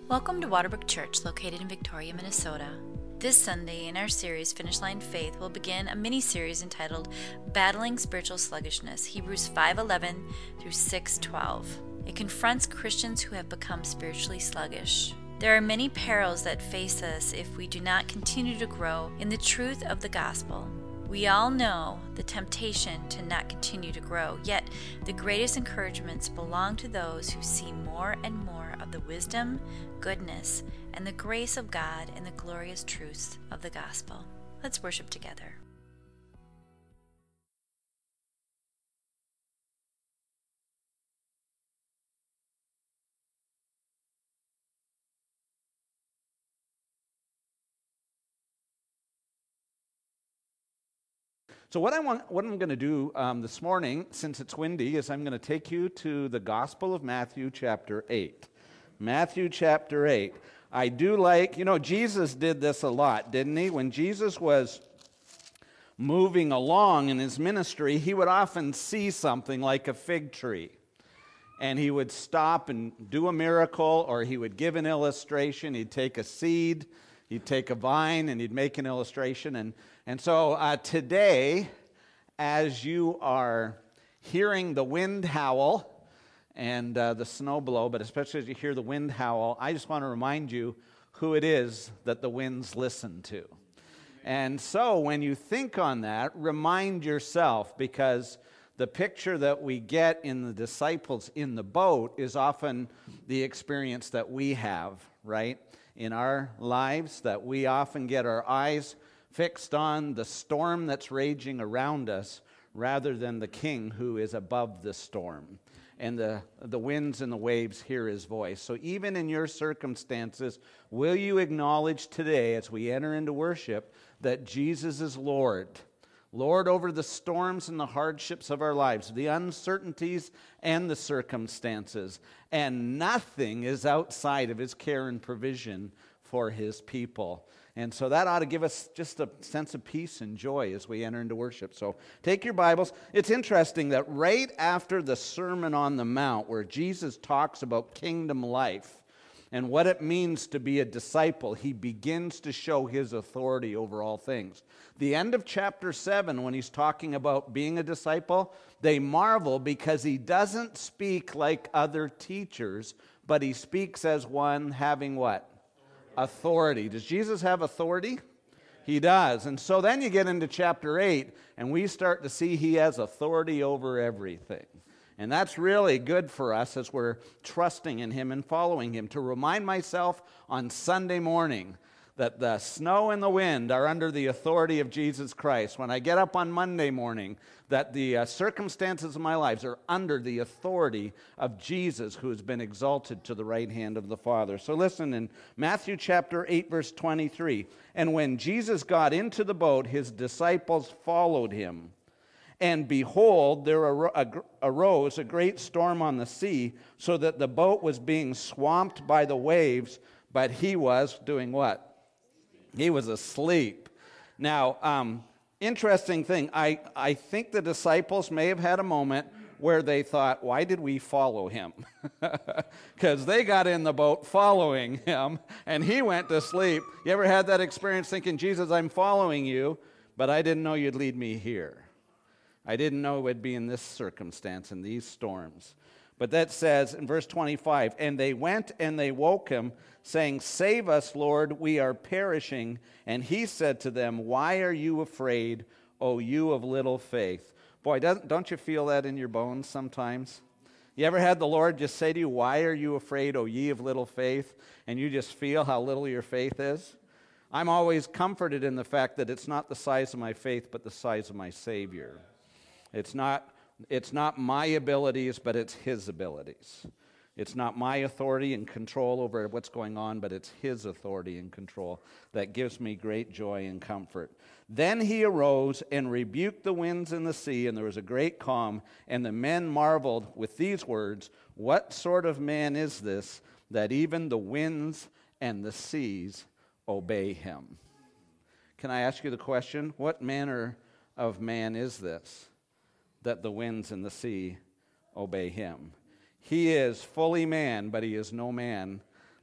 Welcome to Waterbrook Church, located in Victoria, Minnesota. This Sunday, in our series, Finish Line Faith, we'll begin a mini-series entitled Battling Spiritual Sluggishness, Hebrews 5:11 through 6:12. It confronts Christians who have become spiritually sluggish. There are many perils that face us if we do not continue to grow in the truth of the gospel. We all know the temptation to not continue to grow, yet the greatest encouragements belong to those who see more and more of the wisdom, goodness, and the grace of God and the glorious truths of the gospel. Let's worship together. So what I'm going to do this morning, since it's windy, is I'm going to take you to the Gospel of Matthew chapter 8. Matthew chapter 8. I do like, Jesus did this a lot, didn't he? When Jesus was moving along in his ministry, he would often see something like a fig tree. And he would stop and do a miracle, or he would give an illustration. He'd take a seed, he'd take a vine, and he'd make an illustration. And so today, as you are hearing the wind howl and the snow blow, but especially as you hear the wind howl, I just want to remind you who it is that the winds listen to. And so when you think on that, remind yourself, because the picture that we get in the disciples in the boat is often the experience that we have, right? In our lives, that we often get our eyes fixed on the storm that's raging around us rather than the King who is above the storm. And the winds and the waves hear his voice. So even in your circumstances, will you acknowledge today as we enter into worship that Jesus is Lord? Lord over the storms and the hardships of our lives, the uncertainties and the circumstances. And nothing is outside of his care and provision for his people. And so that ought to give us just a sense of peace and joy as we enter into worship. So take your Bibles. It's interesting that right after the Sermon on the Mount, where Jesus talks about kingdom life and what it means to be a disciple, he begins to show his authority over all things. The end of chapter 7, when he's talking about being a disciple, they marvel because he doesn't speak like other teachers, but he speaks as one having what? Authority. Does Jesus have authority? He does. And so then you get into chapter 8, and we start to see he has authority over everything. And that's really good for us as we're trusting in him and following him. To remind myself on Sunday morning that the snow and the wind are under the authority of Jesus Christ. When I get up on Monday morning, that the circumstances of my lives are under the authority of Jesus, who has been exalted to the right hand of the Father. So listen, in Matthew chapter 8, verse 23, and when Jesus got into the boat, his disciples followed him. And behold, there arose a great storm on the sea, so that the boat was being swamped by the waves, but he was doing what? He was asleep. Now, interesting thing, I think the disciples may have had a moment where they thought, why did we follow him? Because they got in the boat following him, and he went to sleep. You ever had that experience thinking, Jesus, I'm following you, but I didn't know you'd lead me here. I didn't know it would be in this circumstance, in these storms. But that says in verse 25, and they went and they woke him, saying, save us, Lord, we are perishing. And he said to them, why are you afraid, O you of little faith? Boy, don't you feel that in your bones sometimes? You ever had the Lord just say to you, why are you afraid, O ye of little faith? And you just feel how little your faith is? I'm always comforted in the fact that it's not the size of my faith, but the size of my Savior. It's not my abilities, but it's his abilities. It's not my authority and control over what's going on, but it's his authority and control that gives me great joy and comfort. Then he arose and rebuked the winds and the sea, and there was a great calm, and the men marveled with these words, what sort of man is this, that even the winds and the seas obey him? Can I ask you the question, what manner of man is this, that the winds and the sea obey him? He is fully man, but he is no man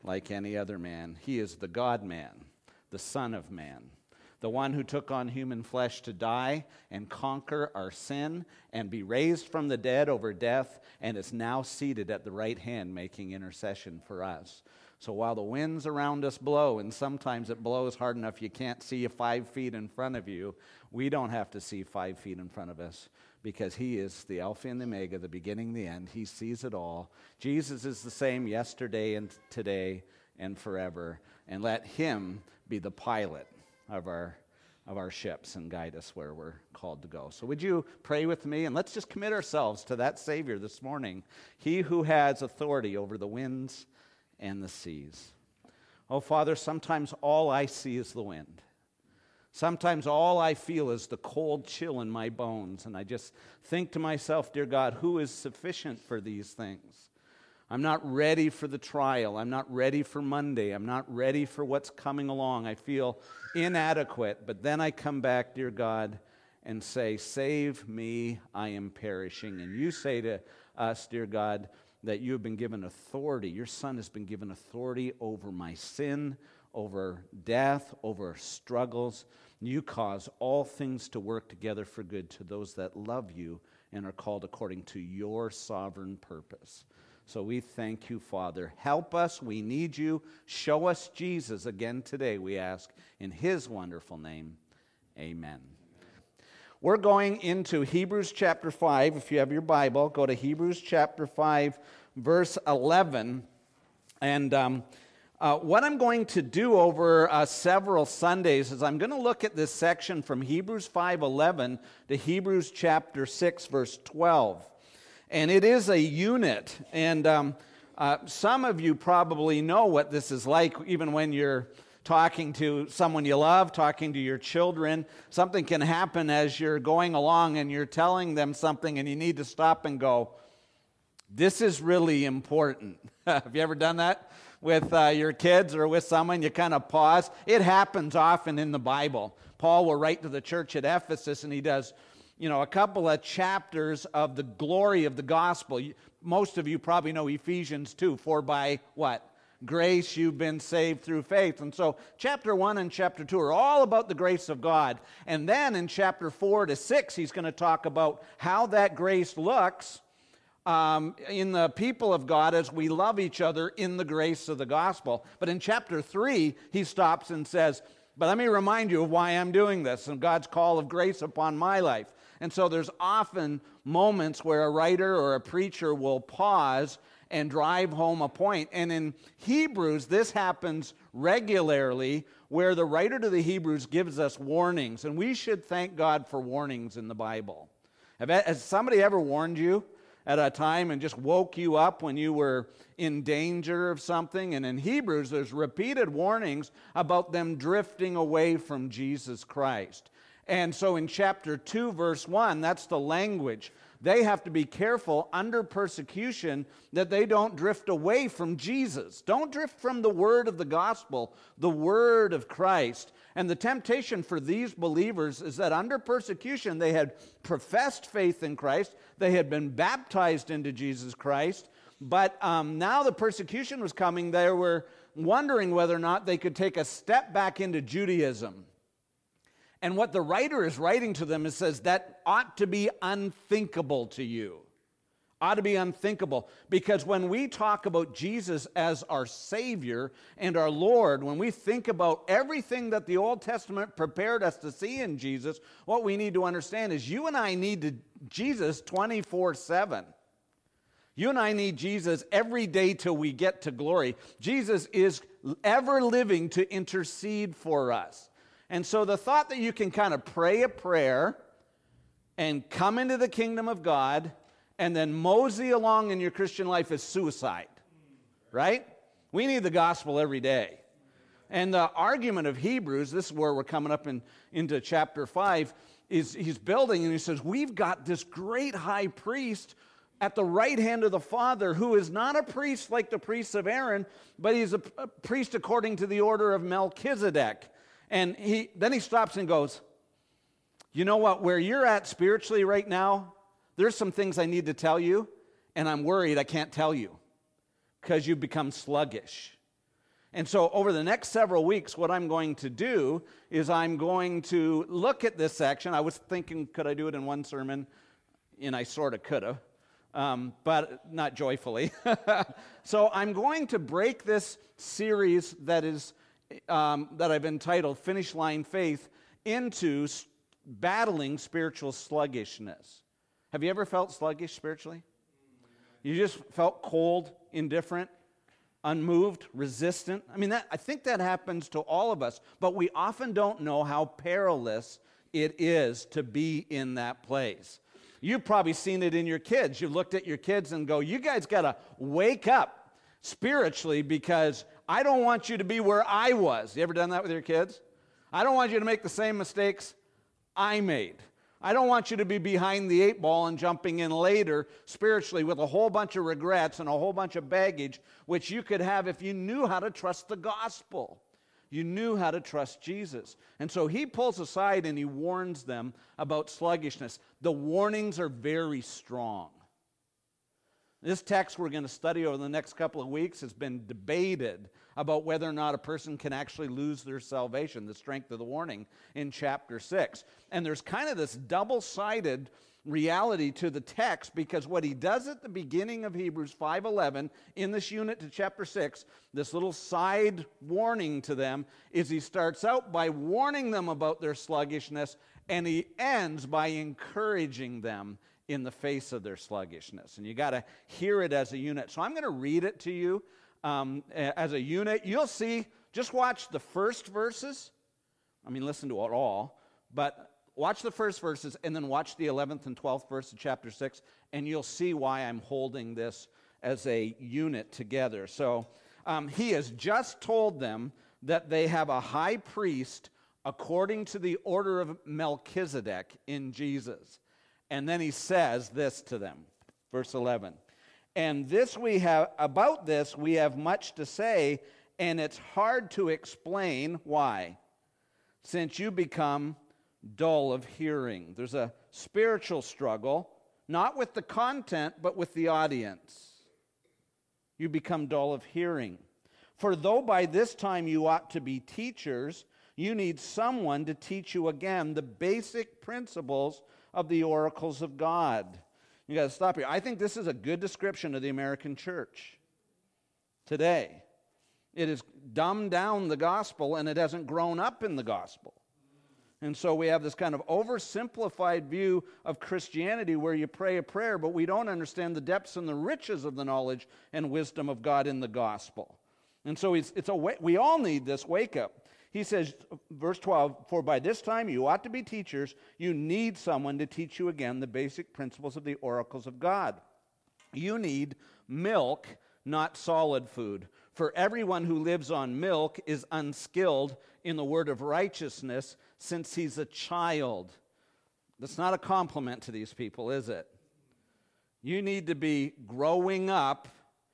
like any other man. He is the God-man, the Son of Man, the one who took on human flesh to die and conquer our sin and be raised from the dead over death, and is now seated at the right hand making intercession for us. So while the winds around us blow, and sometimes it blows hard enough you can't see 5 feet in front of you, we don't have to see 5 feet in front of us, because he is the Alpha and the Omega, the beginning, the end. He sees it all. Jesus is the same yesterday and today and forever. And let him be the pilot of our ships and guide us where we're called to go. So would you pray with me, and let's just commit ourselves to that Savior this morning, he who has authority over the winds and the seas. Oh, Father, sometimes all I see is the wind. Sometimes all I feel is the cold chill in my bones, and I just think to myself, dear God, who is sufficient for these things? I'm not ready for the trial. I'm not ready for Monday. I'm not ready for what's coming along. I feel inadequate, but then I come back, dear God, and say, save me, I am perishing. And you say to us, dear God, that you have been given authority. Your Son has been given authority over my sin, over death, over struggles. You cause all things to work together for good to those that love you and are called according to your sovereign purpose. So we thank you, Father. Help us. We need you. Show us Jesus again today, we ask. In his wonderful name, amen. We're going into Hebrews chapter 5. If you have your Bible, go to Hebrews chapter 5, verse 11. And what I'm going to do over several Sundays is I'm going to look at this section from Hebrews 5:11 to Hebrews chapter 6, verse 12. And it is a unit. And some of you probably know what this is like, even when you're talking to someone you love, talking to your children. Something can happen as you're going along and you're telling them something and you need to stop and go, this is really important. Have you ever done that with your kids or with someone? You kind of pause. It happens often in the Bible. Paul will write to the church at Ephesus, and he does, a couple of chapters of the glory of the gospel. Most of you probably know Ephesians 2, for by what? Grace you've been saved through faith. And so chapter 1 and chapter 2 are all about the grace of God. And then in chapter 4 to 6, he's going to talk about how that grace looks in the people of God as we love each other in the grace of the gospel. But in chapter 3, he stops and says, but let me remind you of why I'm doing this and God's call of grace upon my life. And so there's often moments where a writer or a preacher will pause and drive home a point. And in Hebrews, this happens regularly, where the writer to the Hebrews gives us warnings. And we should thank God for warnings in the Bible. Has somebody ever warned you at a time and just woke you up when you were in danger of something? And in Hebrews, there's repeated warnings about them drifting away from Jesus Christ. And so in chapter 2, verse 1, that's the language. They have to be careful under persecution that they don't drift away from Jesus. Don't drift from the word of the gospel, the word of Christ. And the temptation for these believers is that under persecution, they had professed faith in Christ. They had been baptized into Jesus Christ. But now the persecution was coming. They were wondering whether or not they could take a step back into Judaism. And what the writer is writing to them is says that ought to be unthinkable to you. Ought to be unthinkable. Because when we talk about Jesus as our Savior and our Lord, when we think about everything that the Old Testament prepared us to see in Jesus, what we need to understand is you and I need Jesus 24/7. You and I need Jesus every day till we get to glory. Jesus is ever living to intercede for us. And so the thought that you can kind of pray a prayer and come into the kingdom of God and then mosey along in your Christian life is suicide, right? We need the gospel every day. And the argument of Hebrews, this is where we're coming up into chapter 5, is he's building and he says, we've got this great high priest at the right hand of the Father, who is not a priest like the priests of Aaron, but he's a priest according to the order of Melchizedek. And then he stops and goes, you know what, where you're at spiritually right now, there's some things I need to tell you, and I'm worried I can't tell you because you've become sluggish. And so over the next several weeks, what I'm going to do is I'm going to look at this section. I was thinking, could I do it in one sermon? And I sort of could have, but not joyfully. So I'm going to break this series that I've entitled Finish Line Faith into battling spiritual sluggishness. Have you ever felt sluggish spiritually? You just felt cold, indifferent, unmoved, resistant. I think that happens to all of us, but we often don't know how perilous it is to be in that place. You've probably seen it in your kids. You've looked at your kids and go, you guys got to wake up spiritually because I don't want you to be where I was. You ever done that with your kids? I don't want you to make the same mistakes I made. I don't want you to be behind the 8 ball and jumping in later spiritually with a whole bunch of regrets and a whole bunch of baggage, which you could have if you knew how to trust the gospel. You knew how to trust Jesus. And so he pulls aside and he warns them about sluggishness. The warnings are very strong. This text we're going to study over the next couple of weeks has been debated about whether or not a person can actually lose their salvation, the strength of the warning in chapter 6. And there's kind of this double-sided reality to the text, because what he does at the beginning of Hebrews 5:11 in this unit to chapter 6, this little side warning to them, is he starts out by warning them about their sluggishness, and he ends by encouraging them in the face of their sluggishness. And you got to hear it as a unit. So I'm going to read it to you as a unit. You'll see, just watch the first verses. Listen to it all, but watch the first verses and then watch the 11th and 12th verse of chapter 6, and you'll see why I'm holding this as a unit together. So he has just told them that they have a high priest according to the order of Melchizedek in Jesus. And then he says this to them, verse 11. And about this we have much to say, and it's hard to explain why, since you become dull of hearing. There's a spiritual struggle, not with the content, but with the audience. You become dull of hearing. For though by this time you ought to be teachers, you need someone to teach you again the basic principles of the oracles of God. You got to stop here. I think this is a good description of the American church today. It has dumbed down the gospel, and it hasn't grown up in the gospel. And so we have this kind of oversimplified view of Christianity where you pray a prayer, but we don't understand the depths and the riches of the knowledge and wisdom of God in the gospel. And so we all need this wake up. He says, verse 12, for by this time you ought to be teachers. You need someone to teach you again the basic principles of the oracles of God. You need milk, not solid food. For everyone who lives on milk is unskilled in the word of righteousness, since he's a child. That's not a compliment to these people, is it? You need to be growing up.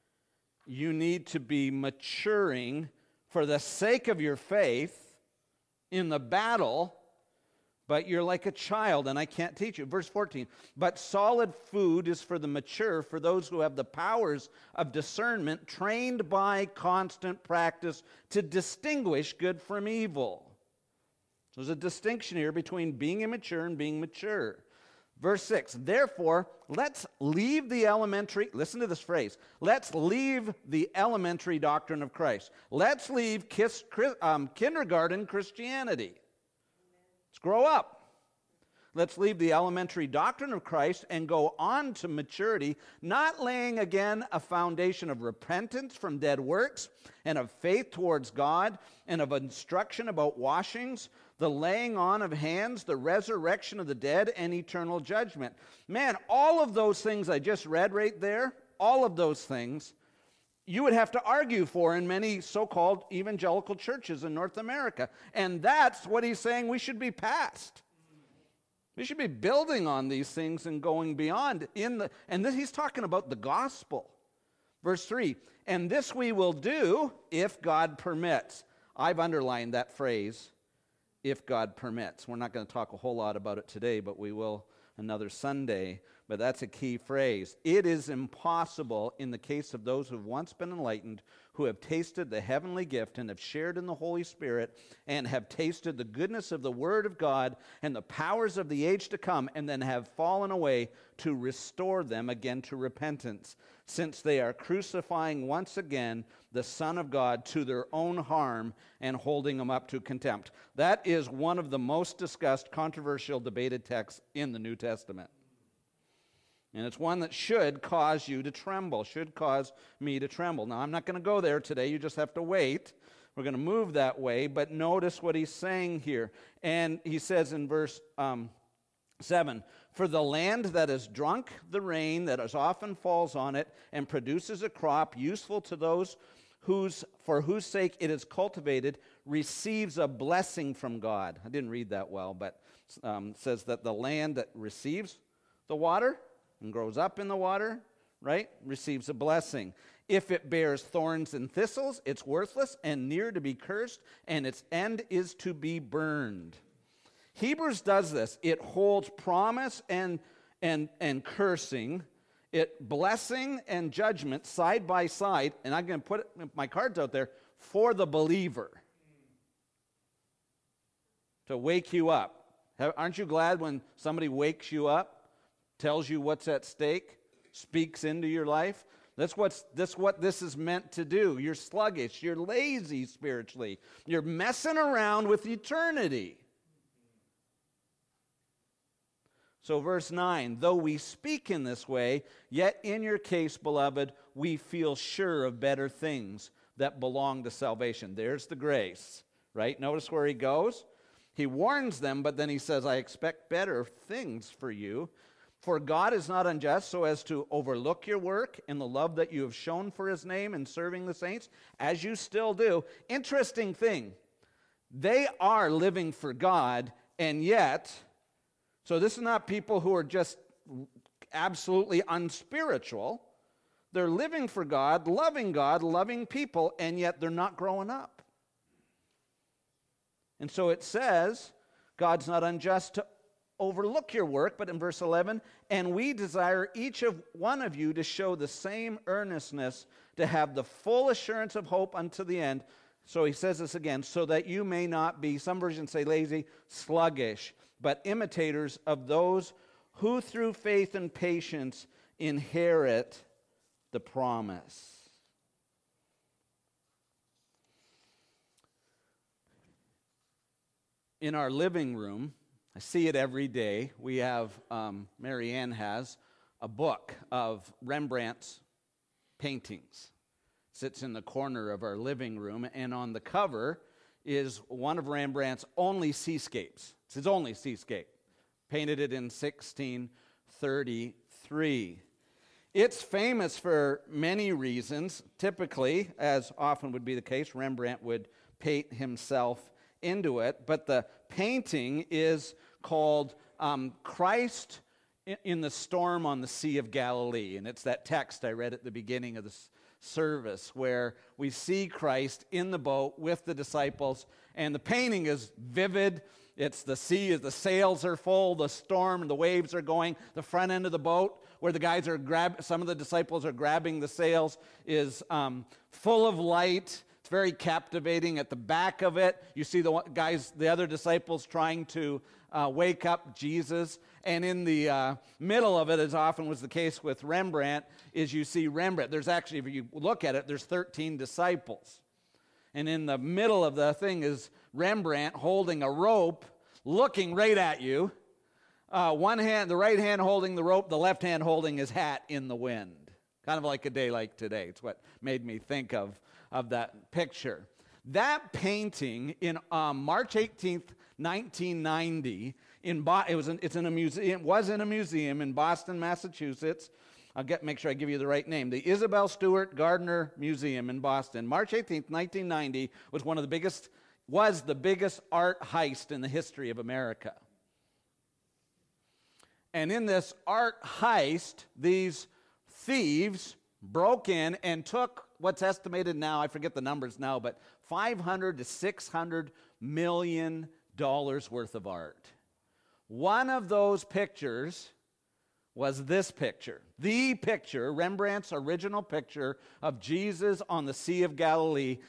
You need to be maturing for the sake of your faith in the battle, but you're like a child, and I can't teach you. Verse 14, but solid food is for the mature, for those who have the powers of discernment, trained by constant practice to distinguish good from evil. So there's a distinction here between being immature and being mature. Verse 6, therefore, let's leave the elementary, listen to this phrase, let's leave the elementary doctrine of Christ. Let's leave kindergarten Christianity. Let's grow up. Let's leave the elementary doctrine of Christ and go on to maturity, not laying again a foundation of repentance from dead works and of faith towards God and of instruction about washings, the laying on of hands, the resurrection of the dead, and eternal judgment. Man, all of those things I just read right there, all of those things, you would have to argue for in many so-called evangelical churches in North America. And that's what he's saying we should be past. We should be building on these things and going beyond. He's talking about the gospel. Verse 3, and this we will do if God permits. I've underlined that phrase, if God permits. We're not going to talk a whole lot about it today, but we will another Sunday. but that's a key phrase. It is impossible in the case of those who have once been enlightened, who have tasted the heavenly gift and have shared in the Holy Spirit and have tasted the goodness of the Word of God and the powers of the age to come, and then have fallen away, to restore them again to repentance, since they are crucifying once again the Son of God to their own harm and holding him up to contempt. That is one of the most discussed, controversial, debated texts in the New Testament. And it's one that should cause you to tremble, should cause me to tremble. Now, I'm not going to go there today. You just have to wait. We're going to move that way, but notice what he's saying here. And he says in verse 7, "For the land that has drunk the rain that as often falls on it and produces a crop useful to those for whose sake it is cultivated, receives a blessing from God." I didn't read that well, but it says that the land that receives the water and grows up in the water, right, receives a blessing. "If it bears thorns and thistles, it's worthless and near to be cursed, and its end is to be burned." Hebrews does this. It holds promise and cursing, it blessing and judgment side by side, and I'm going to put my cards out there, for the believer. To wake you up. Aren't you glad when somebody wakes you up? Tells you what's at stake, speaks into your life? That's what this is meant to do. You're sluggish, you're lazy spiritually, you're messing around with eternity. So verse 9, "Though we speak in this way, yet in your case, beloved, we feel sure of better things that belong to salvation." There's the grace, right? Notice where he goes. He warns them, but then he says, "I expect better things for you. For God is not unjust so as to overlook your work in the love that you have shown for his name in serving the saints, as you still do." Interesting thing. They are living for God, and yet, so this is not people who are just absolutely unspiritual. They're living for God, loving people, and yet they're not growing up. And so it says, God's not unjust to overlook your work, but in verse 11, "And we desire each of one of you to show the same earnestness, to have the full assurance of hope unto the end." So he says this again, "so that you may not be," some versions say lazy, "sluggish, but imitators of those who through faith and patience inherit the promise." In our living room, I see it every day. We have, Mary Ann has, a book of Rembrandt's paintings. It sits in the corner of our living room, and on the cover is one of Rembrandt's only seascapes. It's his only seascape. Painted it in 1633. It's famous for many reasons. Typically, as often would be the case, Rembrandt would paint himself into it, but the painting is called Christ in the Storm on the Sea of Galilee, and it's that text I read at the beginning of the service where we see Christ in the boat with the disciples, and the painting is vivid. It's the sea, the sails are full, the storm, the waves are going. The front end of the boat where the guys are some of the disciples are grabbing the sails is full of light. Very captivating. At the back of it, you see the other disciples trying to wake up Jesus. And in the middle of it, as often was the case with Rembrandt, is you see Rembrandt. There's actually, if you look at it, there's 13 disciples. And in the middle of the thing is Rembrandt holding a rope, looking right at you. One hand, the right hand holding the rope, the left hand holding his hat in the wind. Kind of like a day like today. It's what made me think of that picture. That painting in March 18th, 1990, it was in a museum in Boston, Massachusetts. Make sure I give you the right name. The Isabel Stewart Gardner Museum in Boston. March 18th, 1990 was the biggest art heist in the history of America. And in this art heist, these thieves broke in and took what's estimated now, I forget the numbers now, but $500 to $600 million worth of art. One of those pictures was this picture. The picture, Rembrandt's original picture of Jesus on the Sea of Galilee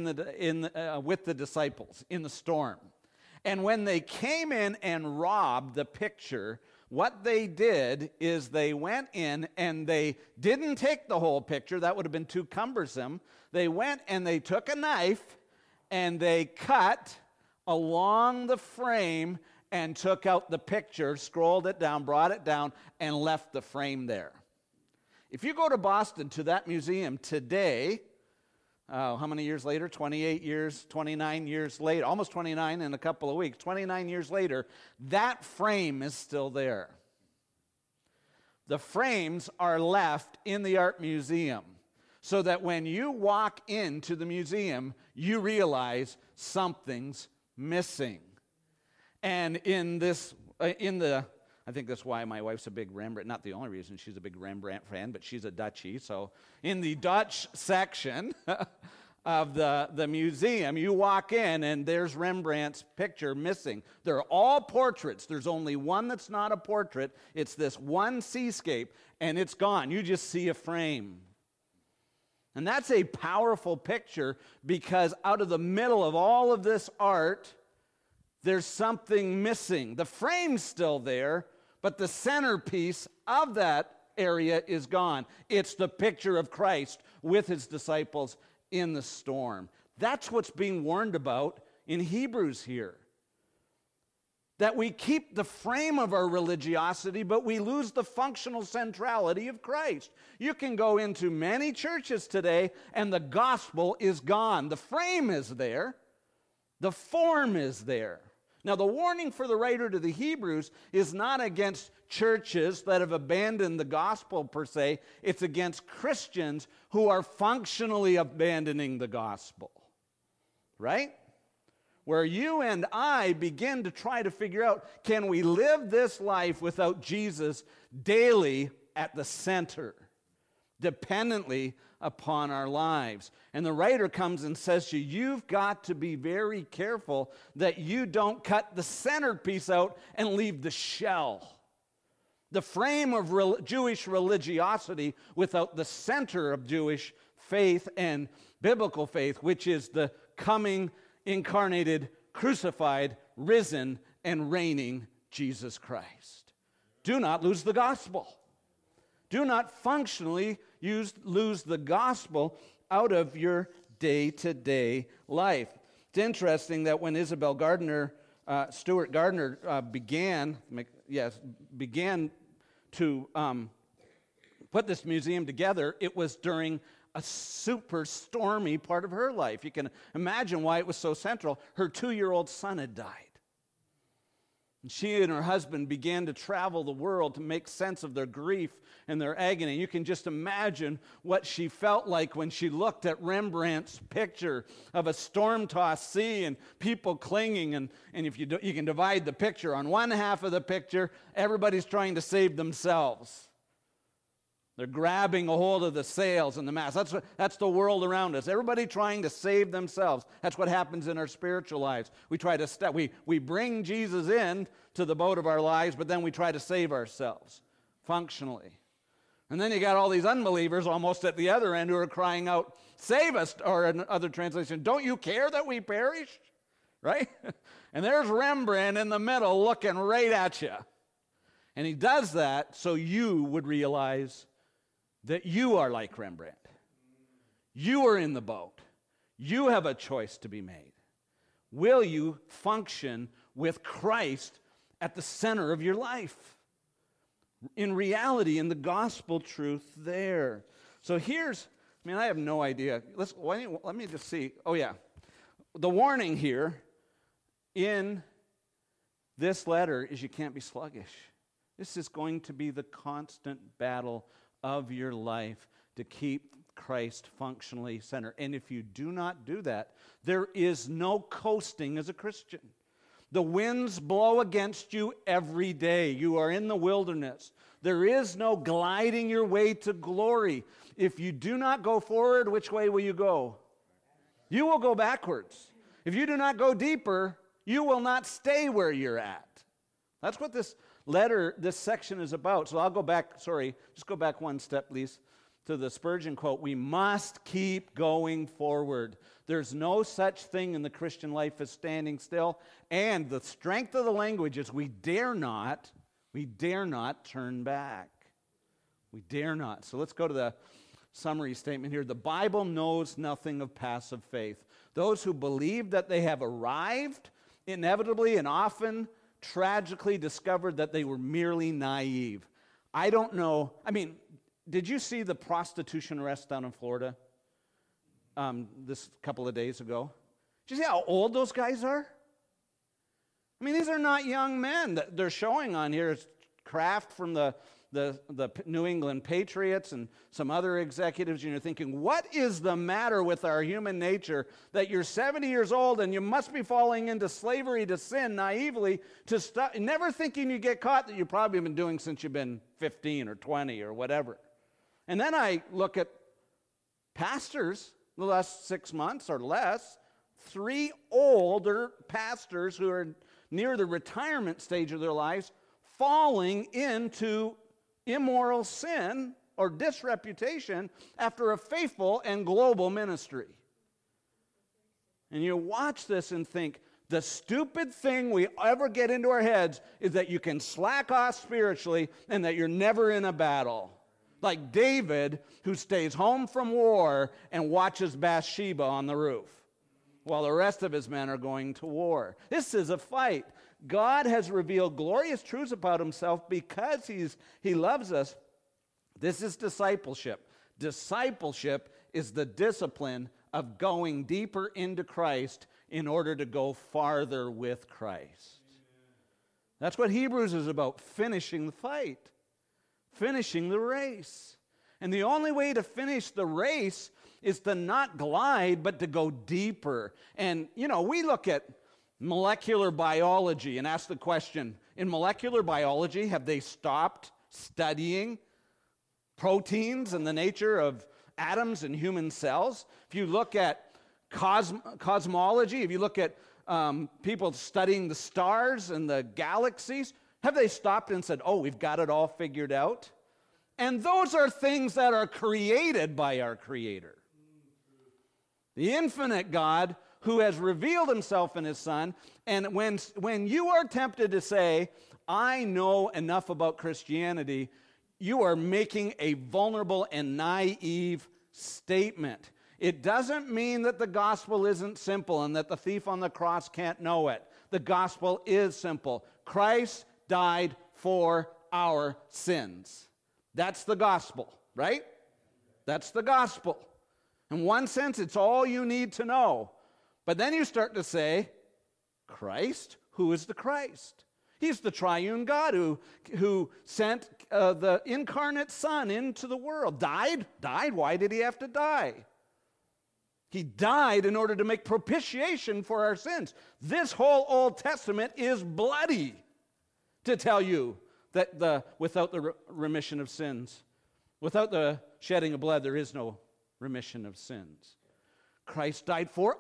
with the disciples in the storm. And when they came in and robbed the picture, what they did is they went in and they didn't take the whole picture. That would have been too cumbersome. They went and they took a knife and they cut along the frame and took out the picture, scrolled it down, brought it down, and left the frame there. If you go to Boston to that museum today, how many years later? 28 years, 29 years later, almost 29 in a couple of weeks, 29 years later, that frame is still there. The frames are left in the art museum so that when you walk into the museum, you realize something's missing. And I think that's why my wife's a big Rembrandt, not the only reason she's a big Rembrandt fan, but she's a Dutchie. So in the Dutch section of the museum, you walk in and there's Rembrandt's picture missing. They're all portraits. There's only one that's not a portrait. It's this one seascape, and it's gone. You just see a frame. And that's a powerful picture because out of the middle of all of this art, there's something missing. The frame's still there, but the centerpiece of that area is gone. It's the picture of Christ with his disciples in the storm. That's what's being warned about in Hebrews here. That we keep the frame of our religiosity, but we lose the functional centrality of Christ. You can go into many churches today, and the gospel is gone. The frame is there. The form is there. Now, the warning for the writer to the Hebrews is not against churches that have abandoned the gospel per se. It's against Christians who are functionally abandoning the gospel. Right? Where you and I begin to try to figure out, can we live this life without Jesus daily at the center, dependently upon our lives? And the writer comes and says to you, you've got to be very careful that you don't cut the centerpiece out and leave the shell. The frame of Jewish religiosity without the center of Jewish faith and biblical faith, which is the coming, incarnated, crucified, risen, and reigning Jesus Christ. Do not lose the gospel. Do not functionally lose the gospel out of your day-to-day life. It's interesting that when Isabel Gardner, Stuart Gardner began to put this museum together, it was during a super stormy part of her life. You can imagine why it was so central. Her 2-year-old son had died. And she and her husband began to travel the world to make sense of their grief and their agony. You can just imagine what she felt like when she looked at Rembrandt's picture of a storm-tossed sea and people clinging. And if you can divide the picture. On one half of the picture, everybody's trying to save themselves. They're grabbing a hold of the sails and the mast. That's the world around us. Everybody trying to save themselves. That's what happens in our spiritual lives. We try to we bring Jesus in to the boat of our lives, but then we try to save ourselves functionally. And then you got all these unbelievers almost at the other end who are crying out, "Save us!" Or in other translation, "Don't you care that we perish?" Right? And there's Rembrandt in the middle looking right at you. And he does that so you would realize that you are like Rembrandt. You are in the boat. You have a choice to be made. Will you function with Christ at the center of your life? In reality, in the gospel truth there. So I have no idea. Let me just see. Oh, yeah. The warning here in this letter is you can't be sluggish. This is going to be the constant battle of your life to keep Christ functionally centered. And if you do not do that, there is no coasting as a Christian. The winds blow against you every day. You are in the wilderness. There is no gliding your way to glory. If you do not go forward, which way will you go? You will go backwards. If you do not go deeper, you will not stay where you're at. That's what this letter, this section is about. So I'll go back, just go back one step, please, to the Spurgeon quote. We must keep going forward. There's no such thing in the Christian life as standing still. And the strength of the language is we dare not turn back. We dare not. So let's go to the summary statement here. The Bible knows nothing of passive faith. Those who believe that they have arrived inevitably and often tragically discovered that they were merely naive. I don't know. I mean, did you see the prostitution arrest down in Florida this couple of days ago? Did you see how old those guys are? I mean, these are not young men. They're showing on here Kraft from the New England Patriots and some other executives, and you're thinking, what is the matter with our human nature that you're 70 years old and you must be falling into slavery to sin naively, to stop, never thinking you get caught, that you've probably been doing since you've been 15 or 20 or whatever. And then I look at pastors the last 6 months or less, 3 older pastors who are near the retirement stage of their lives falling into immoral sin or disreputation after a faithful and global ministry. And you watch this and think, the stupid thing we ever get into our heads is that you can slack off spiritually and that you're never in a battle. Like David, who stays home from war and watches Bathsheba on the roof while the rest of his men are going to war. This is a fight. God has revealed glorious truths about himself because he loves us. This is discipleship. Discipleship is the discipline of going deeper into Christ in order to go farther with Christ. That's what Hebrews is about, finishing the fight, finishing the race. And the only way to finish the race is to not glide, but to go deeper. And, we look at molecular biology and ask the question, in molecular biology, have they stopped studying proteins and the nature of atoms in human cells? If you look at cosmology, if you look at people studying the stars and the galaxies, have they stopped and said, oh, we've got it all figured out? And those are things that are created by our Creator. The infinite God who has revealed himself in his Son. And when you are tempted to say, I know enough about Christianity, you are making a vulnerable and naive statement. It doesn't mean that the gospel isn't simple and that the thief on the cross can't know it. The gospel is simple. Christ died for our sins. That's the gospel, right? That's the gospel. In one sense, it's all you need to know. But then you start to say, Christ? Who is the Christ? He's the triune God who sent the incarnate Son into the world. Died? Why did he have to die? He died in order to make propitiation for our sins. This whole Old Testament is bloody to tell you that without the remission of sins, without the shedding of blood, there is no remission of sins. Christ died for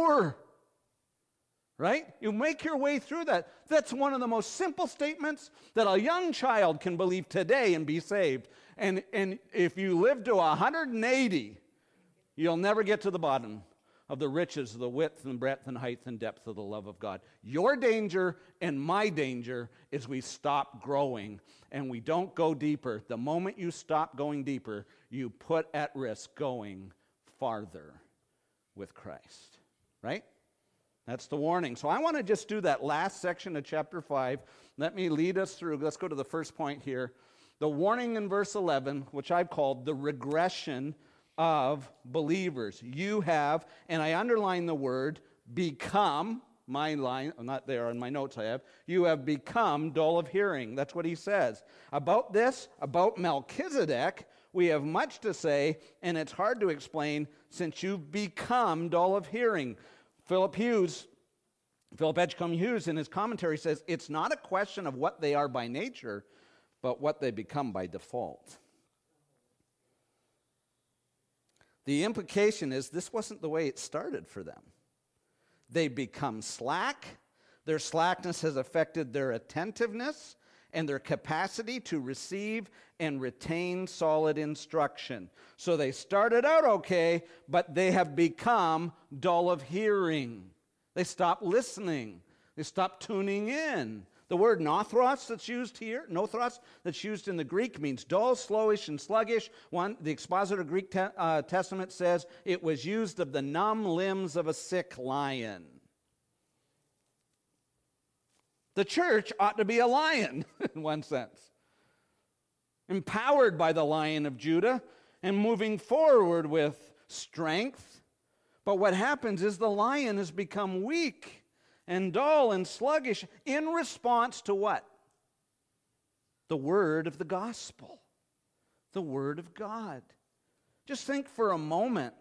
right? You make your way through that. That's one of the most simple statements that a young child can believe today and be saved. And if you live to 180, you'll never get to the bottom of the riches, the width and breadth and height and depth of the love of God. Your danger and my danger is we stop growing and we don't go deeper. The moment you stop going deeper, you put at risk going farther with Christ, right? That's the warning. So I want to just do that last section of chapter 5. Let me lead us through. Let's go to the first point here. The warning in verse 11, which I've called the regression of believers. You have, and I underline the word, become, my line, not there on my notes I have, you have become dull of hearing. That's what he says. About this, about Melchizedek, we have much to say, and it's hard to explain since you've become dull of hearing. Philip Edgecombe Hughes in his commentary says, it's not a question of what they are by nature, but what they become by default. The implication is this wasn't the way it started for them. They become slack. Their slackness has affected their attentiveness, and their capacity to receive and retain solid instruction. So they started out okay, but they have become dull of hearing. They stopped listening. They stopped tuning in. The word nothros that's used here, nothros, that's used in the Greek means dull, slowish, and sluggish. The Expositor Greek Testament says it was used of the numb limbs of a sick lion. The church ought to be a lion, in one sense. Empowered by the Lion of Judah and moving forward with strength. But what happens is the lion has become weak and dull and sluggish in response to what? The word of the gospel. The word of God. Just think for a moment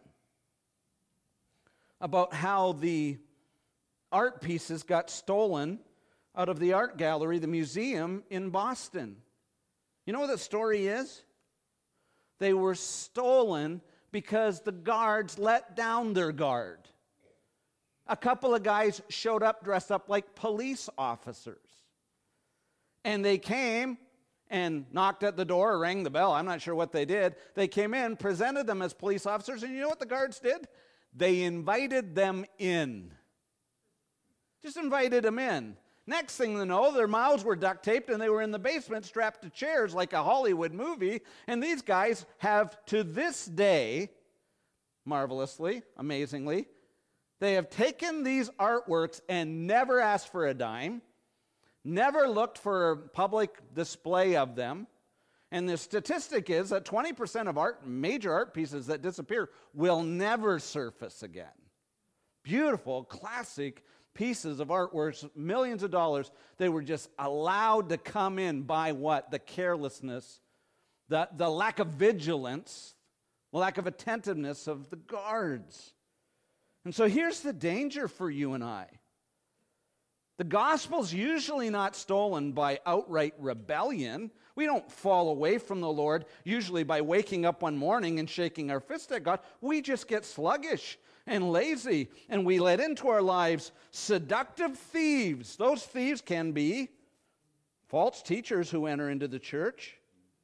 about how the art pieces got stolen out of the art gallery, the museum in Boston. You know what the story is? They were stolen because the guards let down their guard. A couple of guys showed up dressed up like police officers. And they came and knocked at the door or rang the bell. I'm not sure what they did. They came in, presented them as police officers, and you know what the guards did? They invited them in. Just invited them in. Next thing you know, their mouths were duct taped and they were in the basement strapped to chairs like a Hollywood movie. And these guys have, to this day, marvelously, amazingly, they have taken these artworks and never asked for a dime, never looked for a public display of them. And the statistic is that 20% of major art pieces that disappear will never surface again. Beautiful, classic pieces of art worth millions of dollars. They were just allowed to come in by what? The carelessness, the lack of vigilance, the lack of attentiveness of the guards. And so here's the danger for you and I. The gospel's usually not stolen by outright rebellion. We don't fall away from the Lord usually by waking up one morning and shaking our fist at God. We just get sluggish and lazy, and we let into our lives seductive thieves. Those thieves can be false teachers who enter into the church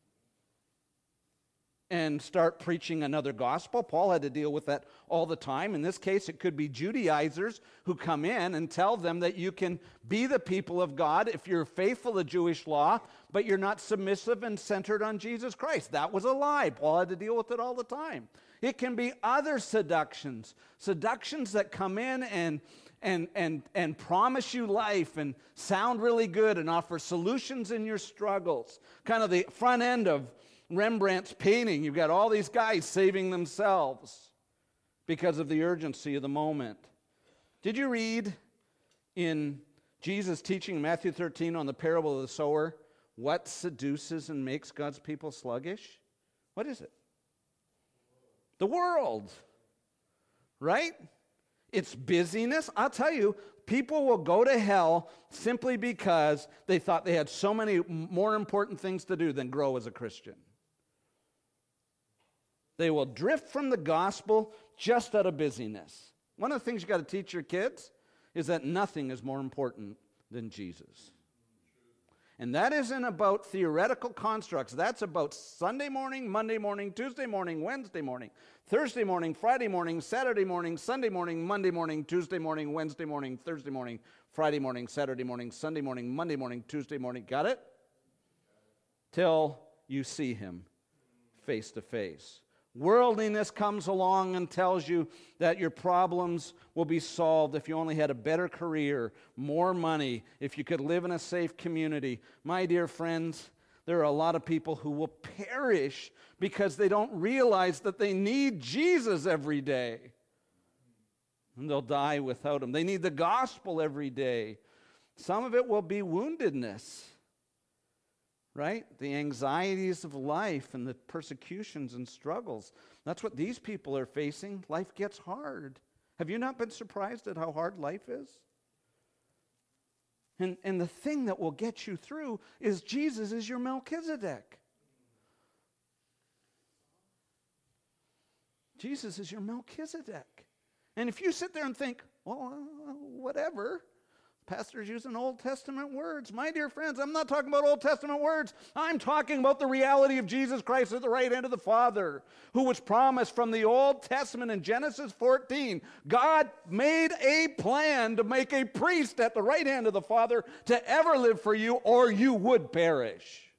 and start preaching another gospel. Paul had to deal with that all the time. In this case, it could be Judaizers who come in and tell them that you can be the people of God if you're faithful to Jewish law, but you're not submissive and centered on Jesus Christ. That was a lie. Paul had to deal with it all the time. It can be other seductions that come in and promise you life and sound really good and offer solutions in your struggles. Kind of the front end of Rembrandt's painting. You've got all these guys saving themselves because of the urgency of the moment. Did you read in Jesus' teaching in Matthew 13 on the parable of the sower what seduces and makes God's people sluggish? What is it? The world, right? It's busyness. I'll tell you, people will go to hell simply because they thought they had so many more important things to do than grow as a Christian. They will drift from the gospel just out of busyness. One of the things you got to teach your kids is that nothing is more important than Jesus. And that isn't about theoretical constructs. That's about Sunday morning, Monday morning, Tuesday morning, Wednesday morning, Thursday morning, Friday morning, Saturday morning, Sunday morning, Monday morning, Tuesday morning, Wednesday morning, Thursday morning, Friday morning, Saturday morning, Sunday morning, Monday morning, Tuesday morning. Got it? Till you see him face to face. Worldliness comes along and tells you that your problems will be solved if you only had a better career, more money, if you could live in a safe community. My dear friends, there are a lot of people who will perish because they don't realize that they need Jesus every day. And they'll die without him. They need the gospel every day. Some of it will be woundedness. Right? The anxieties of life and the persecutions and struggles. That's what these people are facing. Life gets hard. Have you not been surprised at how hard life is? And the thing that will get you through is Jesus is your Melchizedek. Jesus is your Melchizedek. And if you sit there and think, well, whatever, pastor's using Old Testament words. My dear friends, I'm not talking about Old Testament words. I'm talking about the reality of Jesus Christ at the right hand of the Father, who was promised from the Old Testament in Genesis 14. God made a plan to make a priest at the right hand of the Father to ever live for you, or you would perish.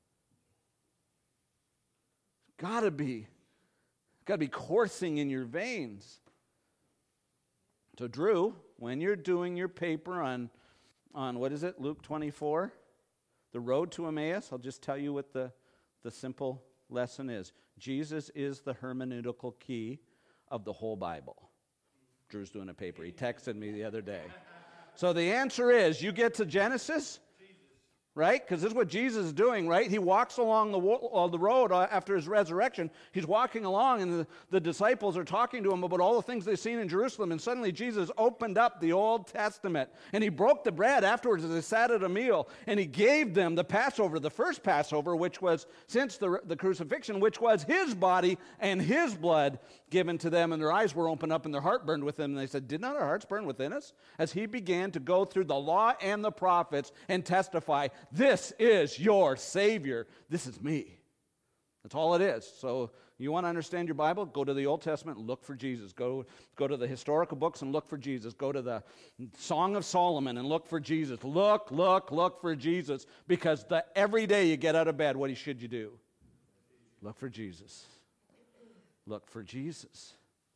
Got to be coursing in your veins. So Drew, when you're doing your paper on what is it, Luke 24, the road to Emmaus, I'll just tell you what the simple lesson is. Jesus is the hermeneutical key of the whole Bible. Drew's doing a paper. He texted me the other day. So the answer is, you get to Genesis, right? Because this is what Jesus is doing, right? He walks along the road after his resurrection. He's walking along, and the disciples are talking to him about all the things they've seen in Jerusalem. And suddenly Jesus opened up the Old Testament, and he broke the bread afterwards as they sat at a meal, and he gave them the Passover, the first Passover, which was since the crucifixion, which was his body and his blood given to them. And their eyes were opened up and their heart burned within them. And they said, "Did not our hearts burn within us?" As he began to go through the law and the prophets and testify, "This is your Savior. This is me." That's all it is. So you want to understand your Bible? Go to the Old Testament and look for Jesus. Go to the historical books and look for Jesus. Go to the Song of Solomon and look for Jesus. Look for Jesus. Because every day you get out of bed, what should you do? Look for Jesus. Look for Jesus.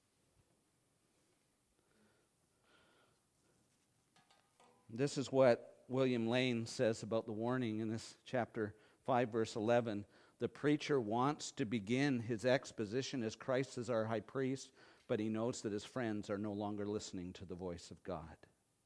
This is what William Lane says about the warning in this chapter 5, verse 11. The preacher wants to begin his exposition as Christ is our high priest, but he knows that his friends are no longer listening to the voice of God.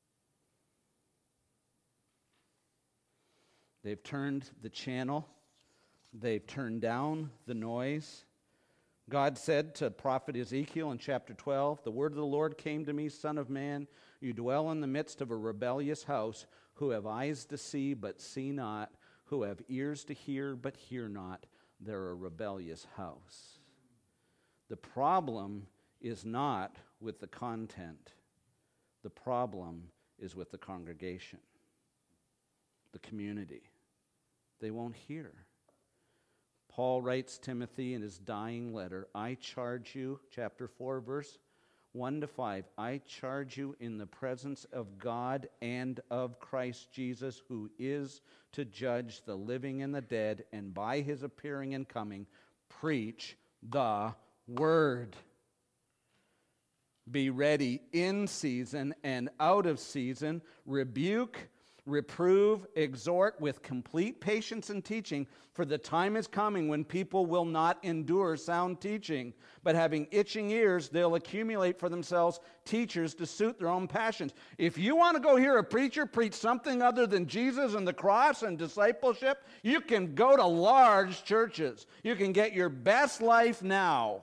They've turned the channel. They've turned down the noise. God said to prophet Ezekiel in chapter 12, "The word of the Lord came to me, Son of man, you dwell in the midst of a rebellious house, who have eyes to see but see not, who have ears to hear but hear not. They're a rebellious house." The problem is not with the content. The problem is with the congregation, the community. They won't hear. Paul writes Timothy in his dying letter, "I charge you," chapter 4, verse 1 to 5, "I charge you in the presence of God and of Christ Jesus, who is to judge the living and the dead, and by his appearing and coming, preach the word. Be ready in season and out of season, rebuke, reprove, exhort with complete patience and teaching, for the time is coming when people will not endure sound teaching, but having itching ears, they'll accumulate for themselves teachers to suit their own passions." If you want to go hear a preacher preach something other than Jesus and the cross and discipleship, you can go to large churches. You can get your best life now,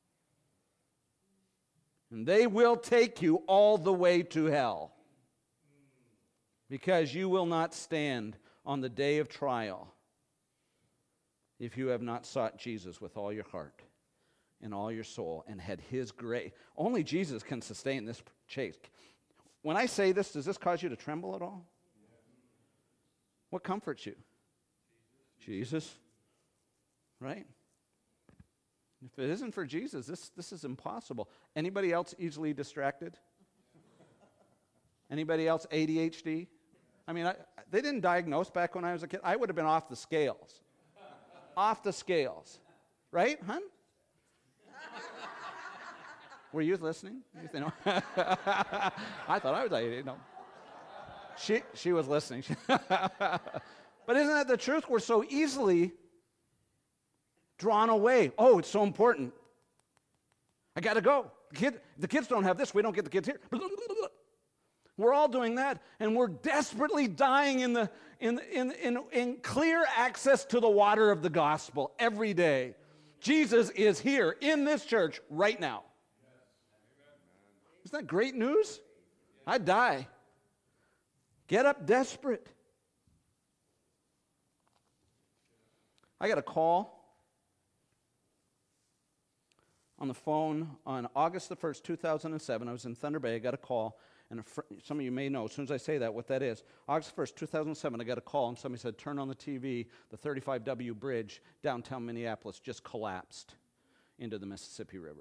and they will take you all the way to hell. Because you will not stand on the day of trial if you have not sought Jesus with all your heart and all your soul and had his grace. Only Jesus can sustain this chase. When I say this, does this cause you to tremble at all? What comforts you? Jesus. Right? If it isn't for Jesus, this is impossible. Anybody else easily distracted? Anybody else ADHD? I mean, they didn't diagnose back when I was a kid. I would have been off the scales. Off the scales. Right, hon? Were you listening? I thought I was like, She was listening. But isn't that the truth? We're so easily drawn away. Oh, it's so important. I got to go. The kids don't have this. We don't get the kids here. We're all doing that, and we're desperately dying in clear access to the water of the gospel every day. Jesus is here in this church right now. Isn't that great news? I'd die. Get up desperate. I got a call on the phone on August the 1st, 2007. I was in Thunder Bay. I got a call. And some of you may know, as soon as I say that, what that is. August 1st, 2007, I got a call, and somebody said, turn on the TV, the 35W bridge, downtown Minneapolis, just collapsed into the Mississippi River.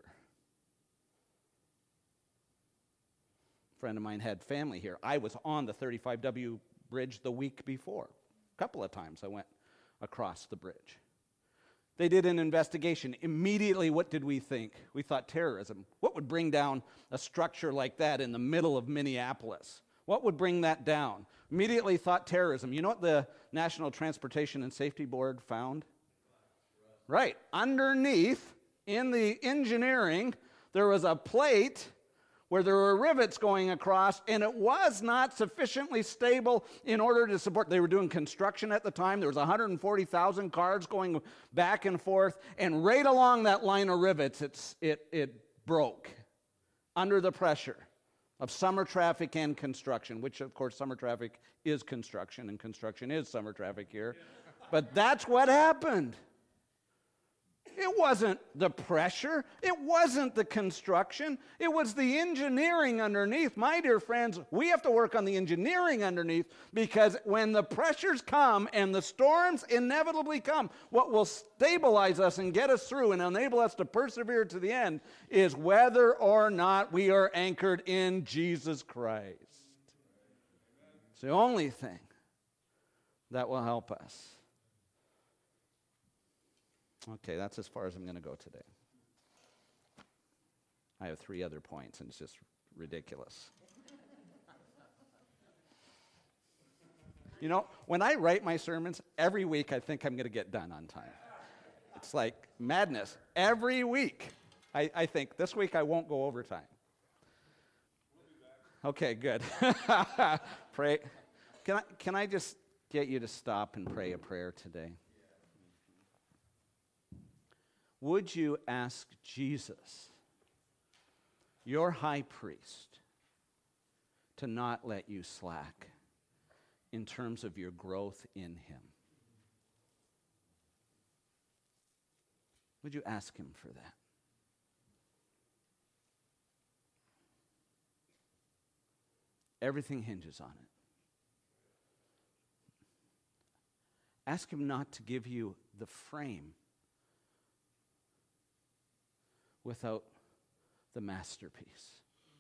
A friend of mine had family here. I was on the 35W bridge the week before. A couple of times I went across the bridge. They did an investigation. Immediately, what did we think? We thought terrorism. What would bring down a structure like that in the middle of Minneapolis? What would bring that down? Immediately thought terrorism. You know what the National Transportation and Safety Board found? Right. Underneath, in the engineering, there was a plate where there were rivets going across, and it was not sufficiently stable in order to support. They were doing construction at the time. There was 140,000 cars going back and forth, and right along that line of rivets, it broke under the pressure of summer traffic and construction, which, of course, summer traffic is construction, and construction is summer traffic here. But that's what happened. It wasn't the pressure. It wasn't the construction. It was the engineering underneath. My dear friends, we have to work on the engineering underneath, because when the pressures come and the storms inevitably come, what will stabilize us and get us through and enable us to persevere to the end is whether or not we are anchored in Jesus Christ. It's the only thing that will help us. Okay, that's as far as I'm going to go today. I have 3 other points, and it's just ridiculous. You know, when I write my sermons, every week I think I'm going to get done on time. It's like madness. Every week I think, this week I won't go overtime. Okay, good. Pray. Can I just get you to stop and pray a prayer today? Would you ask Jesus, your high priest, to not let you slack in terms of your growth in him? Would you ask him for that? Everything hinges on it. Ask him not to give you the frame without the masterpiece.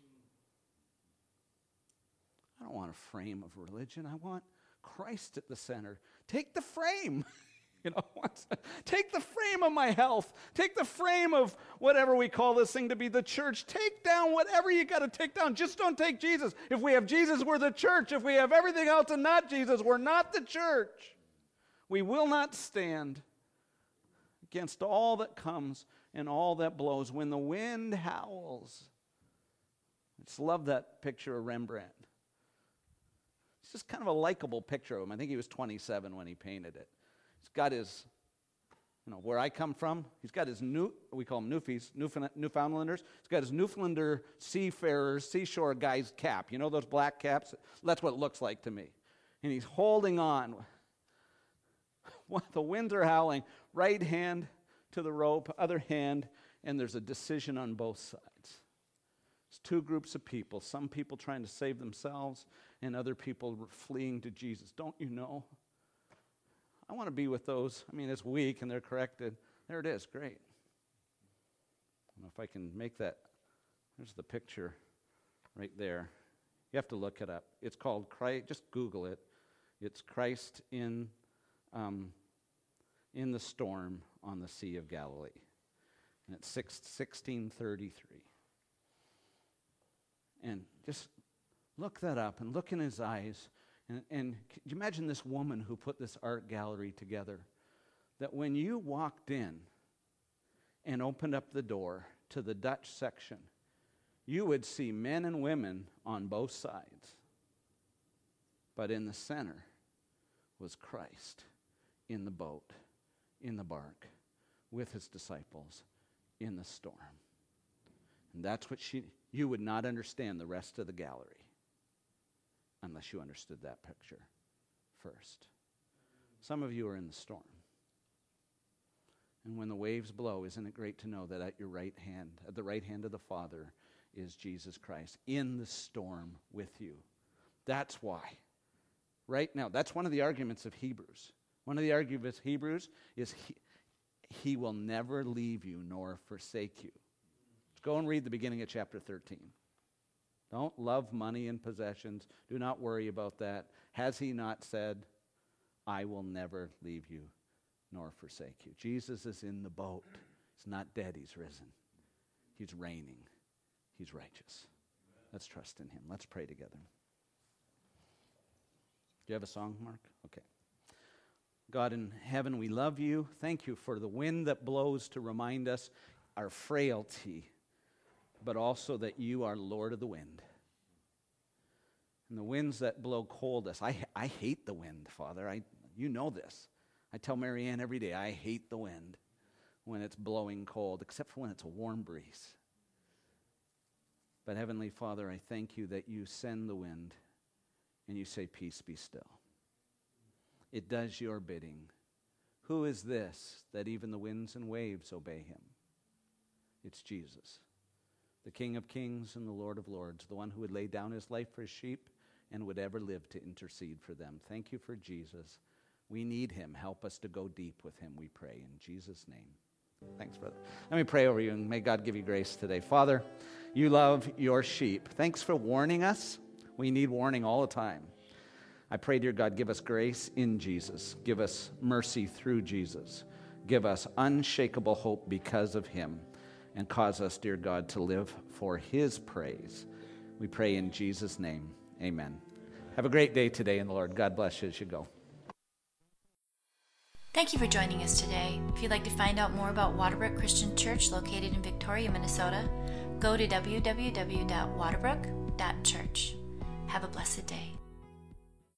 I don't want a frame of religion. I want Christ at the center. Take the frame. Take the frame of my health. Take the frame of whatever we call this thing to be the church. Take down whatever you got to take down. Just don't take Jesus. If we have Jesus, we're the church. If we have everything else and not Jesus, we're not the church. We will not stand against all that comes and all that blows. When the wind howls. I just love that picture of Rembrandt. It's just kind of a likable picture of him. I think he was 27 when he painted it. He's got his, where I come from, he's got his we call them Newfies, Newfoundlanders. He's got his Newfoundlander seafarers, seashore guy's cap. You know those black caps? That's what it looks like to me. And he's holding on. While the winds are howling, right hand to the rope, other hand, and there's a decision on both sides. It's 2 groups of people, some people trying to save themselves and other people fleeing to Jesus. Don't you know? I want to be with those. It's weak and they're corrected. There it is, great. I don't know if I can make that. There's the picture right there. You have to look it up. It's called Christ. Just Google it. It's Christ in the storm on the Sea of Galilee. And it's 1633. And just look that up and look in his eyes. And can you imagine this woman who put this art gallery together? That when you walked in and opened up the door to the Dutch section, you would see men and women on both sides. But in the center was Christ in the boat, in the bark, with his disciples, in the storm. And that's what you would not understand the rest of the gallery unless you understood that picture first. Some of you are in the storm. And when the waves blow, isn't it great to know that at your right hand, at the right hand of the Father, is Jesus Christ in the storm with you. That's why. Right now, that's one of the arguments of Hebrews. One of the arguments of Hebrews is he will never leave you nor forsake you. Let's go and read the beginning of chapter 13. Don't love money and possessions. Do not worry about that. Has he not said, I will never leave you nor forsake you? Jesus is in the boat. He's not dead. He's risen. He's reigning. He's righteous. Let's trust in him. Let's pray together. Do you have a song, Mark? Okay. God in heaven, we love you. Thank you for the wind that blows to remind us our frailty, but also that you are Lord of the wind. And the winds that blow cold us. I hate the wind, Father. You know this. I tell Marianne every day, I hate the wind when it's blowing cold, except for when it's a warm breeze. But Heavenly Father, I thank you that you send the wind and you say, peace, be still. It does your bidding. Who is this that even the winds and waves obey him? It's Jesus, the King of kings and the Lord of lords, the one who would lay down his life for his sheep and would ever live to intercede for them. Thank you for Jesus. We need him. Help us to go deep with him, we pray, in Jesus' name. Thanks, brother. Let me pray over you, and may God give you grace today. Father, you love your sheep. Thanks for warning us. We need warning all the time. I pray, dear God, give us grace in Jesus. Give us mercy through Jesus. Give us unshakable hope because of him. And cause us, dear God, to live for his praise. We pray in Jesus' name. Amen. Have a great day today in the Lord. God bless you as you go. Thank you for joining us today. If you'd like to find out more about Waterbrook Christian Church located in Victoria, Minnesota, go to www.waterbrook.church. Have a blessed day.